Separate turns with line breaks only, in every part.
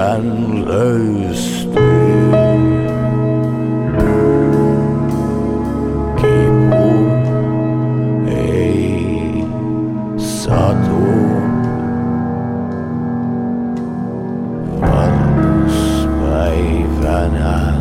en løs du. Kipu ei satu. Valluspäivänä.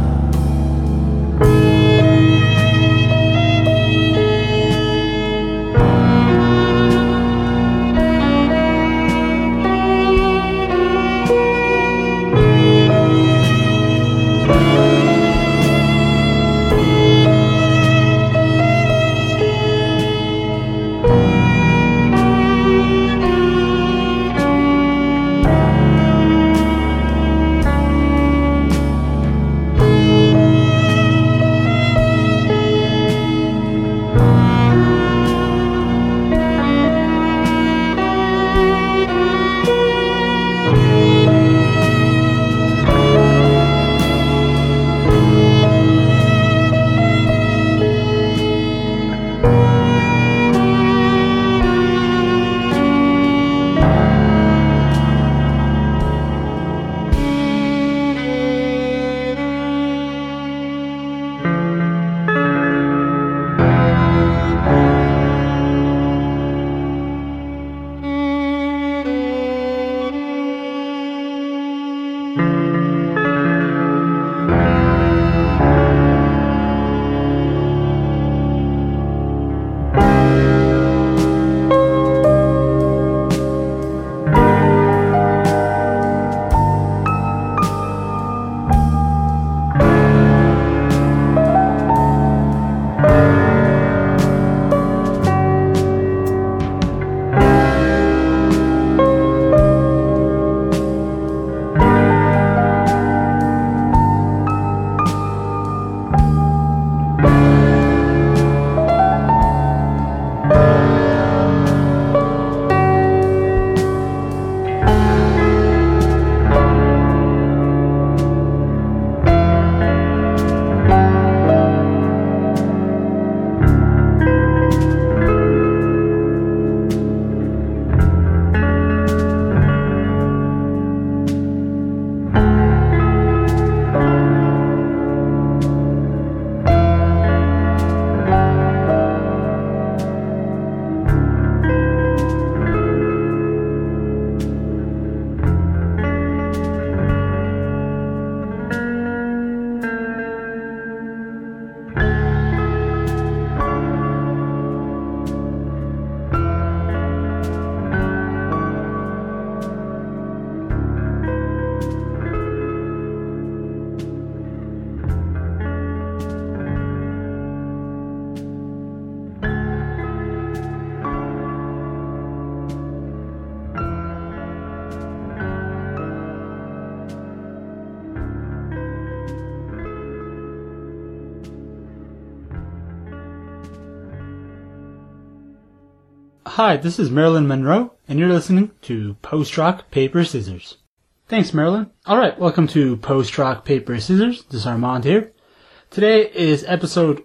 Hi, this is Marilyn Monroe, and you're listening to Post Rock, Paper, Scissors. Thanks, Marilyn. Alright, welcome to Post Rock, Paper, Scissors. This is Armand here. Today is episode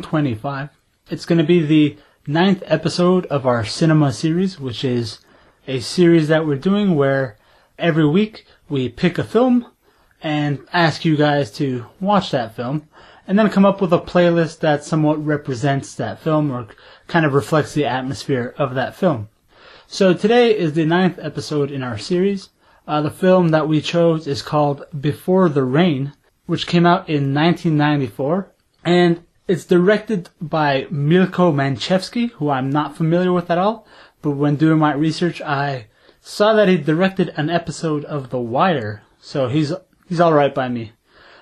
125. It's going to be the 9th episode of our cinema series, which is a series that we're doing where every week we pick a film and ask you guys to watch that film, and then come up with a playlist that somewhat represents that film or kind of reflects the atmosphere of that film. So today is the 9th episode in our series. The film that we chose is called Before the Rain, which came out in 1994, and it's directed by Milko Manchevsky, who I'm not familiar with at all, but when doing my research I saw that he directed an episode of The Wire, so he's alright by me.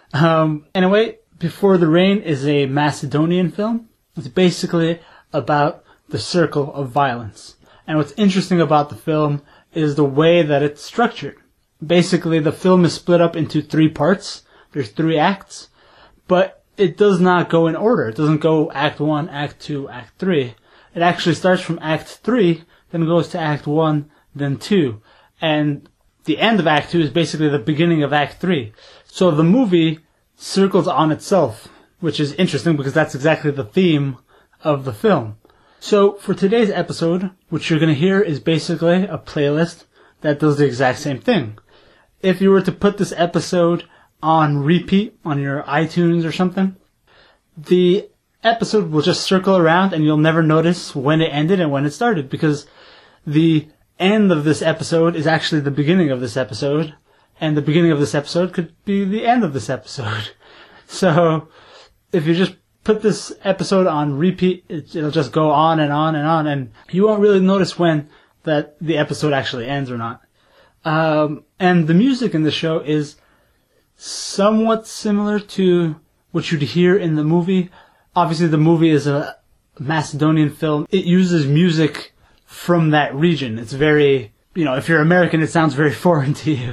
Anyway, Before the Rain is a Macedonian film. It's basically about the circle of violence. And what's interesting about the film is the way that it's structured. Basically, the film is split up into 3 parts. There's 3 acts, but it does not go in order. It doesn't go Act 1, Act 2, Act 3. It actually starts from Act 3, then goes to Act 1, then 2. And the end of Act 2 is basically the beginning of Act 3. So the movie circles on itself, which is interesting because that's exactly the theme of the film. So for today's episode, what you're going to hear is basically a playlist that does the exact same thing. if you were to put this episode on repeat on your iTunes or something, the episode will just circle around and you'll never notice when it ended and when it started, because the end of this episode is actually the beginning of this episode, and the beginning of this episode could be the end of this episode. So if you just put this episode on repeat, it'll just go on and on and on, and you won't really notice when that the episode actually ends or not. And the music in the show is somewhat similar to what you'd hear in the movie. Obviously, the movie is a Macedonian film. It uses music from that region. It's very, if you're American, it sounds very foreign to you.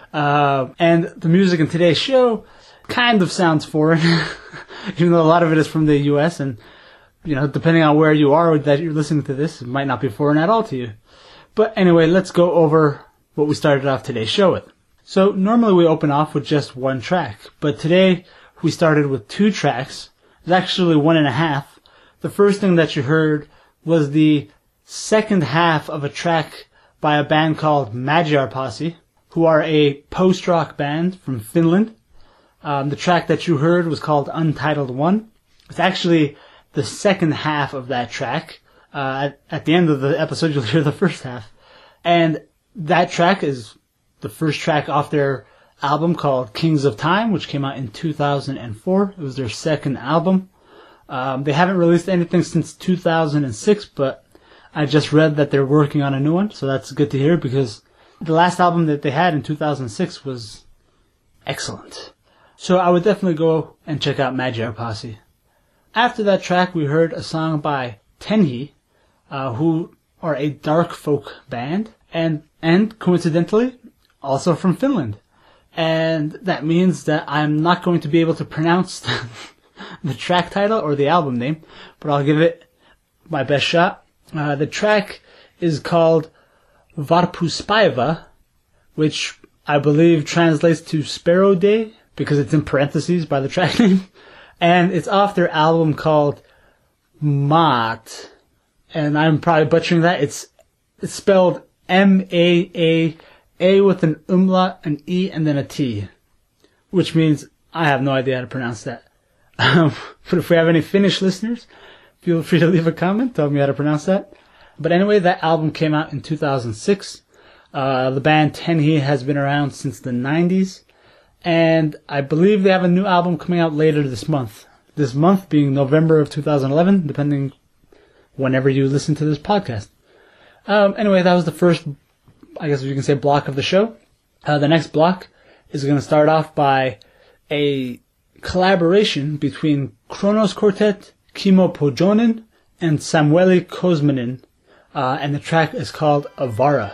And the music in today's show kind of sounds foreign, even though a lot of it is from the US, and, depending on where you are that you're listening to this, it might not be foreign at all to you. But anyway, let's go over what we started off today's show with. So normally we open off with just one track, but today we started with 2 tracks. It's actually 1.5. The first thing that you heard was the second half of a track by a band called Magyar Posse, who are a post-rock band from Finland. The track that you heard was called Untitled One. It's actually the second half of that track. At the end of the episode, you'll hear the first half. And that track is the first track off their album called Kings of Time, which came out in 2004. It was their second album. They haven't released anything since 2006, but I just read that they're working on a new one, so that's good to hear, because the last album that they had in 2006 was excellent. So I would definitely go and check out Magyar Posse. After that track, we heard a song by Tenhi, who are a dark folk band, and coincidentally, also from Finland. And that means that I'm not going to be able to pronounce the track title or the album name, but I'll give it my best shot. The track is called Varpuspaiva, which I believe translates to Sparrow Day, because it's in parentheses by the track name. And it's off their album called Maat. And I'm probably butchering that. It's spelled M-A-A, A with an umlaut, an E, and then a T. Which means I have no idea how to pronounce that. But if we have any Finnish listeners, feel free to leave a comment, tell me how to pronounce that. But anyway, that album came out in 2006. The band Tenhi has been around since the 90s. And I believe they have a new album coming out later this month. This month being November of 2011, depending whenever you listen to this podcast. Anyway, that was the first, I guess you can say, block of the show. The next block is going to start off by a collaboration between Kronos Quartet, Kimo Pojonen, and Samueli Kosminen. And the track is called Avara.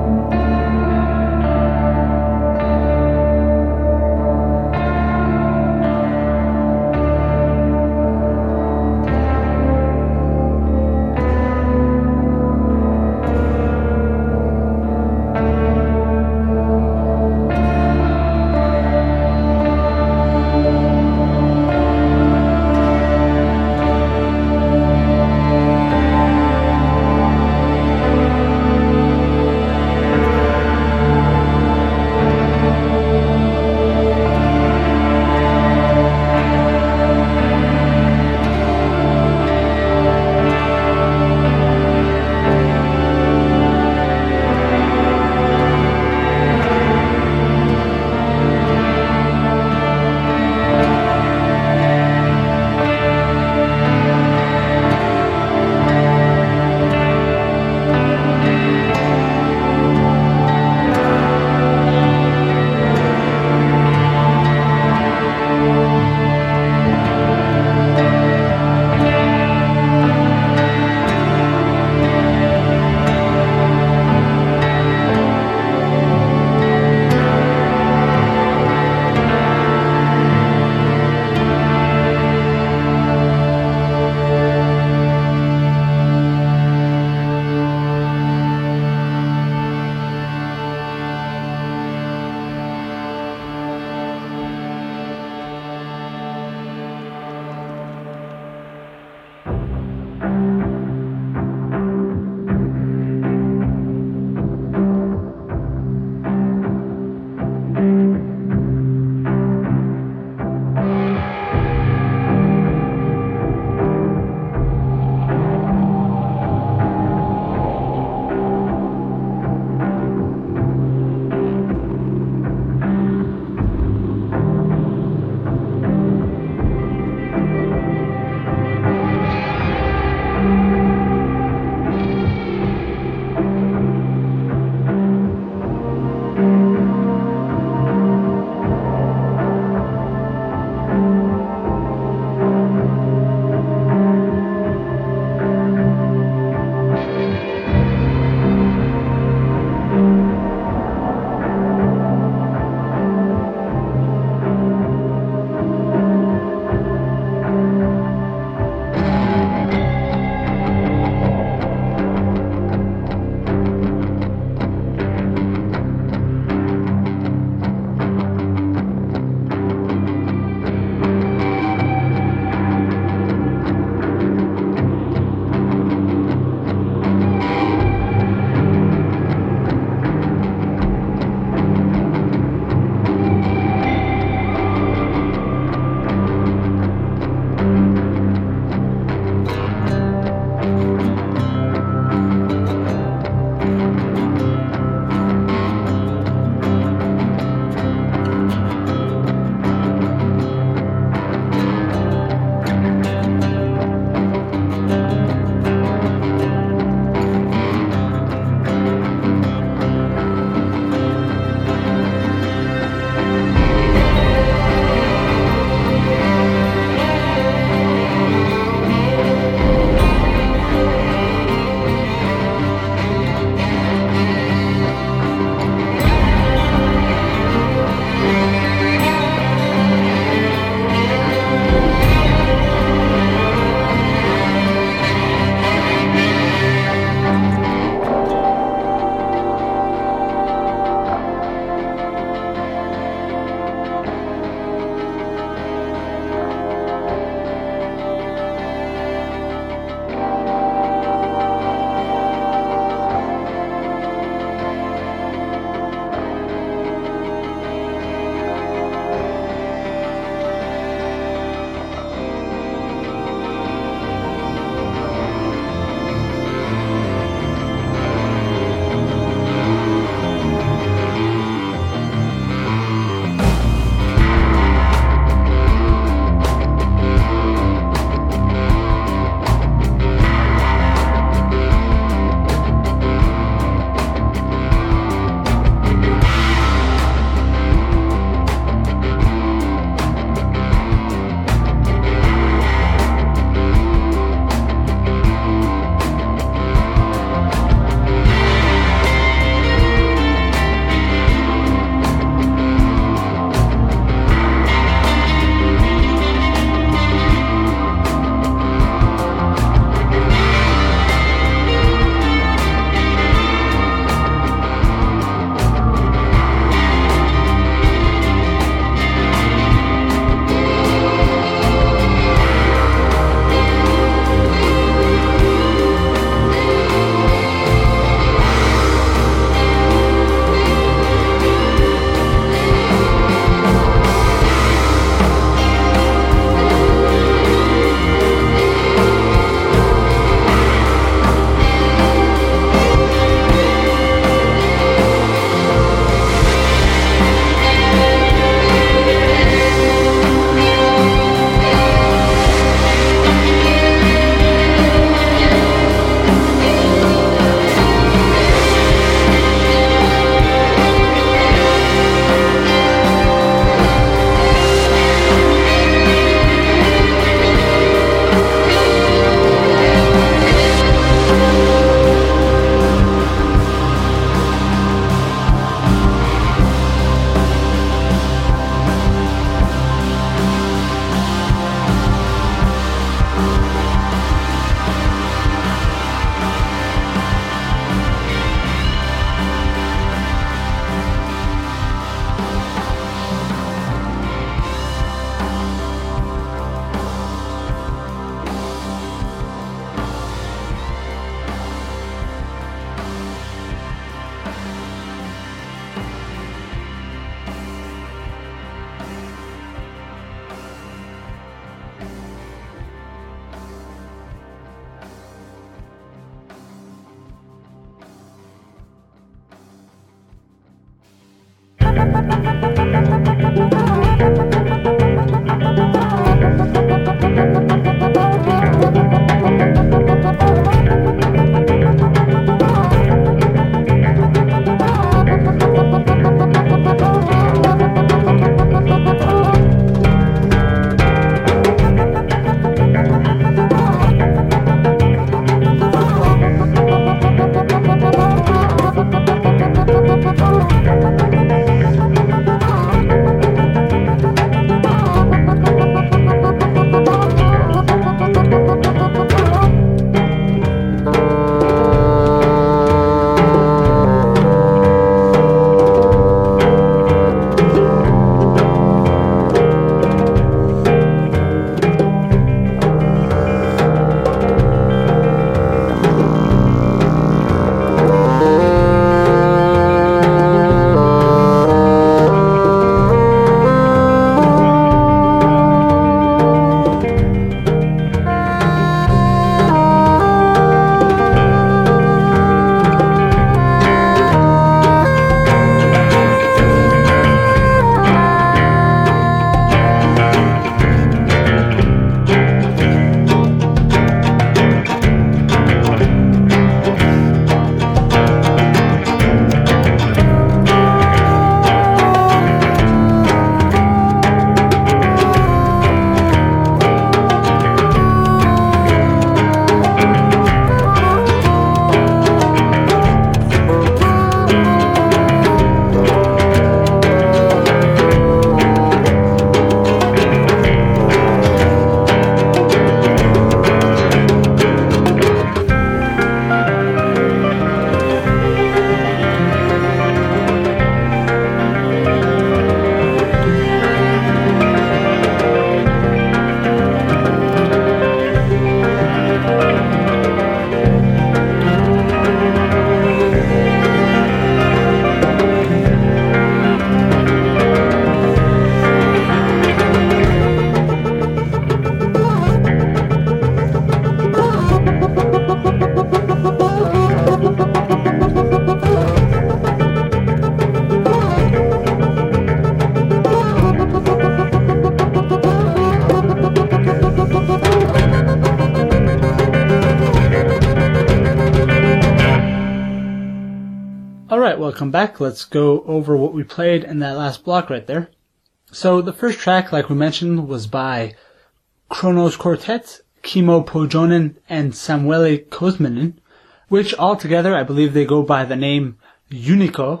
Alright, welcome back. Let's go over what we played in that last block right there. So the first track, like we mentioned, was by Kronos Quartet, Kimmo Pohjonen, and Samuele Kosminen, which altogether, I believe they go by the name Unico.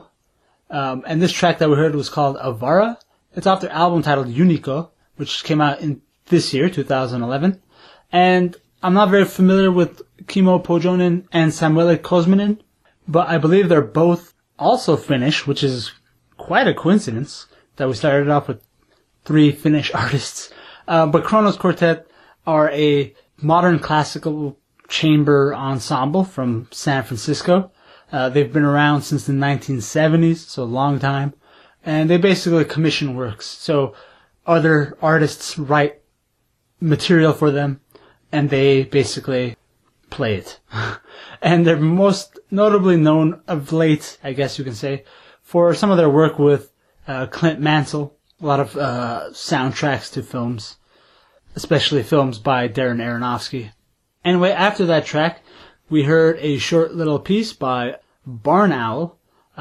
And this track that we heard was called Avara. It's off their album titled Unico, which came out in this year, 2011. And I'm not very familiar with Kimmo Pohjonen and Samuele Kosminen, but I believe they're both also Finnish, which is quite a coincidence that we started off with 3 Finnish artists. But Kronos Quartet are a modern classical chamber ensemble from San Francisco. They've been around since the 1970s, so a long time. And they basically commission works. So other artists write material for them, and they basically play it. And they're most notably known of late, I guess you can say, for some of their work with Clint Mansell. A lot of soundtracks to films, especially films by Darren Aronofsky. Anyway, after that track, we heard a short little piece by Barn Owl,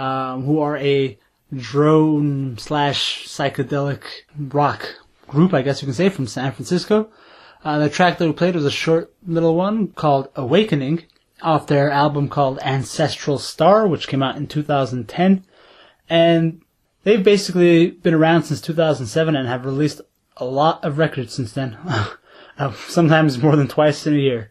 who are a drone / psychedelic rock group, I guess you can say, from San Francisco. The track that we played was a short little one called Awakening, off their album called Ancestral Star, which came out in 2010. And they've basically been around since 2007 and have released a lot of records since then. Sometimes more than twice in a year.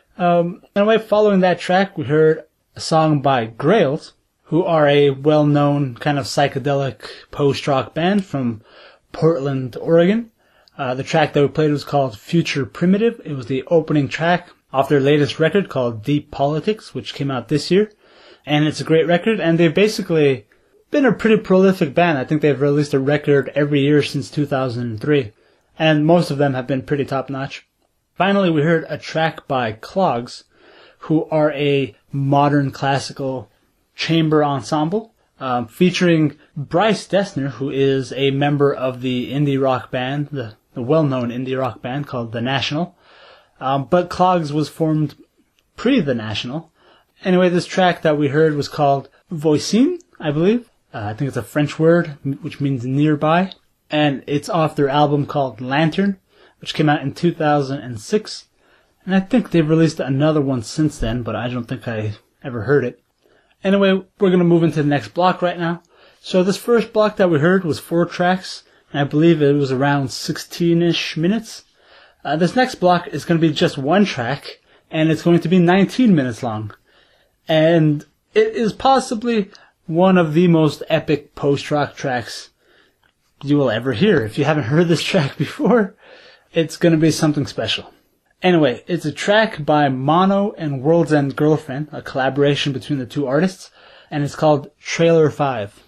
Anyway, following that track, we heard a song by Grails, who are a well-known kind of psychedelic post-rock band from Portland, Oregon. The track that we played was called Future Primitive. It was the opening track off their latest record called Deep Politics, which came out this year. And it's a great record, and they've basically been a pretty prolific band. I think they've released a record every year since 2003. And most of them have been pretty top-notch. Finally, we heard a track by Clogs, who are a modern classical chamber ensemble, featuring Bryce Dessner, who is a member of the indie rock band, the well-known indie rock band called The National. But Clogs was formed pre-The National. Anyway, this track that we heard was called Voisin, I believe. I think it's a French word, which means nearby. And it's off their album called Lantern, which came out in 2006. And I think they've released another one since then, but I don't think I ever heard it. Anyway, we're going to move into the next block right now. So this first block that we heard was 4 tracks, and I believe it was around 16-ish minutes. This next block is going to be just 1 track, and it's going to be 19 minutes long. And it is possibly one of the most epic post-rock tracks you will ever hear. If you haven't heard this track before, it's going to be something special. Anyway, it's a track by Mono and World's End Girlfriend, a collaboration between the 2 artists, and it's called Trailer 5.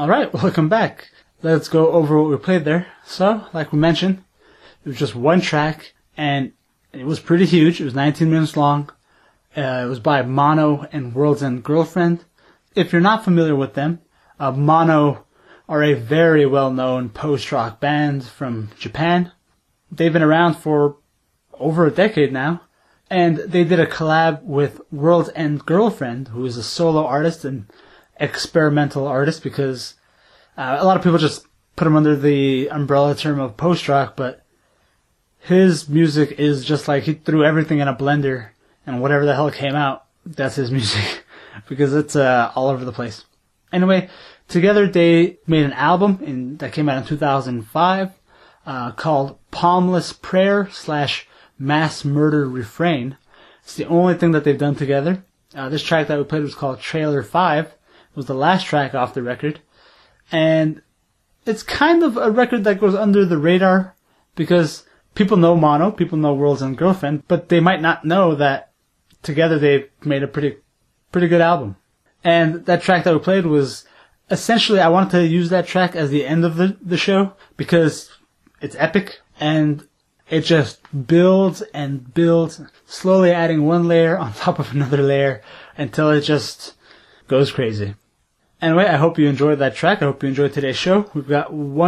Alright, welcome back. Let's go over what we played there. So, like we mentioned, it was just one track, and it was pretty huge. It was 19 minutes long. It was by Mono and World's End Girlfriend. If you're not familiar with them, Mono are a very well-known post-rock band from Japan. They've been around for over a decade now, and they did a collab with World's End Girlfriend, who is a solo artist and experimental artist, because a lot of people just put him under the umbrella term of post-rock, but his music is just like he threw everything in a blender, and whatever the hell came out, that's his music, because it's all over the place. Anyway, together they made an album that came out in 2005 called Palmless Prayer / Mass Murder Refrain. It's the only thing that they've done together. This track that we played was called Trailer 5. It was the last track off the record. And it's kind of a record that goes under the radar because people know Mono, people know World's End Girlfriend, but they might not know that together they've made a pretty good album. And that track that we played was essentially, I wanted to use that track as the end of the show because it's epic and it just builds and builds, slowly adding one layer on top of another layer until it just goes crazy. Anyway, I hope you enjoyed that track. I hope you enjoyed today's show. We've got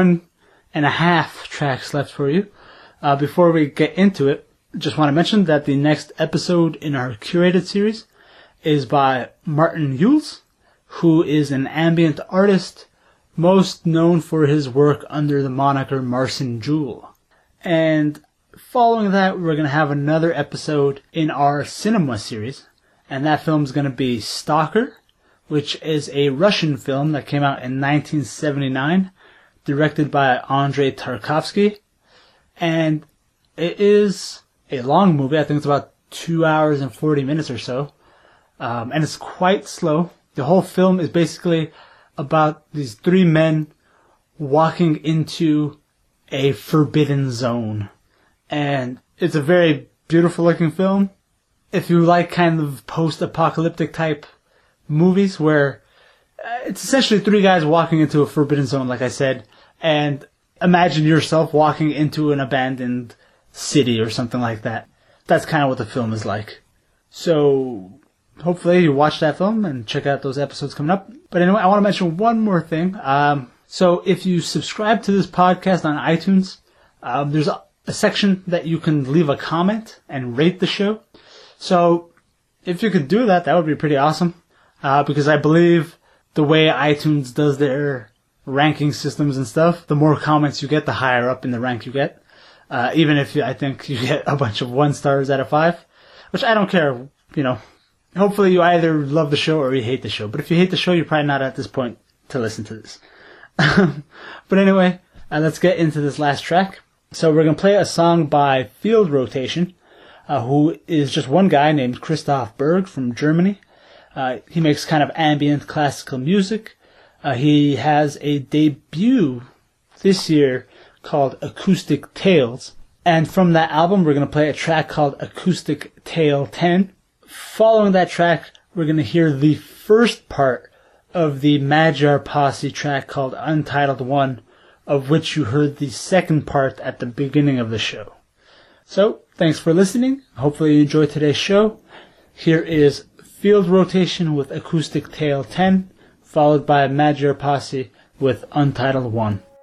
1.5 tracks left for you. Before we get into it, just want to mention that the next episode in our curated series is by Martin Yules, who is an ambient artist, most known for his work under the moniker Marcin Jewel. And following that, we're going to have another episode in our cinema series, and that film is going to be Stalker, which is a Russian film that came out in 1979, directed by Andrei Tarkovsky, and it is a long movie. I think it's about 2 hours and 40 minutes or so. And it's quite slow. The whole film is basically about these three men walking into a forbidden zone. And it's a very beautiful looking film. If you like kind of post-apocalyptic type movies where it's essentially three guys walking into a forbidden zone, like I said, and imagine yourself walking into an abandoned city or something like that. That's kind of what the film is like. So hopefully you watch that film and check out those episodes coming up. But anyway, I want to mention one more thing. So if you subscribe to this podcast on iTunes, there's a section that you can leave a comment and rate the show. So if you could do that, that would be pretty awesome. Because I believe the way iTunes does their ranking systems and stuff, the more comments you get, the higher up in the rank you get. Even if I think you get a bunch of 1 stars out of 5, which I don't care, you know. Hopefully you either love the show or you hate the show. But if you hate the show, you're probably not at this point to listen to this. But anyway, let's get into this last track. So we're going to play a song by Field Rotation, who is just one guy named Christoph Berg from Germany. He makes kind of ambient classical music. He has a debut this year called Acoustic Tales. And from that album, we're going to play a track called Acoustic Tale 10. Following that track, we're going to hear the first part of the Magyar Posse track called Untitled One, of which you heard the second part at the beginning of the show. So, thanks for listening. Hopefully you enjoyed today's show. Here is Field Rotation with Acoustic Tale 10, followed by Magyar Posse with Untitled One.